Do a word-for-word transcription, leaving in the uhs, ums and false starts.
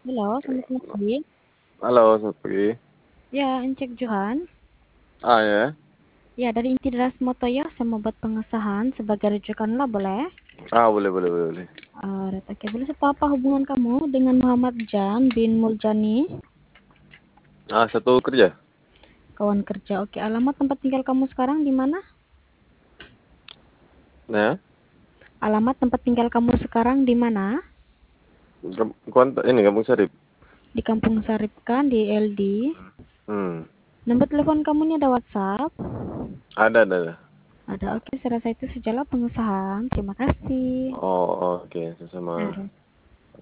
Halo, selamat pagi. Halo, selamat pagi. Ya, Encik Johan. Ah ya, Ya, dari inti Deras Motoyo, saya mau buat pengesahan sebagai rujukan lah, boleh? ah boleh boleh boleh boleh. Uh, Oke, boleh siapa apa hubungan kamu dengan Muhammad Jan bin Muljani? Ah satu kerja. Kawan kerja. Oke, alamat tempat tinggal kamu sekarang di mana? Nah, Alamat tempat tinggal kamu sekarang di mana? Kam- kontak ini Kampung Sarip. Di Kampung Sarip kan, di L D. Hmm, Nomor telepon kamu ini ada WhatsApp? ada ada. ada. Ada. Oke, saya rasa itu sajalah pengesahan. Terima kasih. Oh oke, sama. Nah,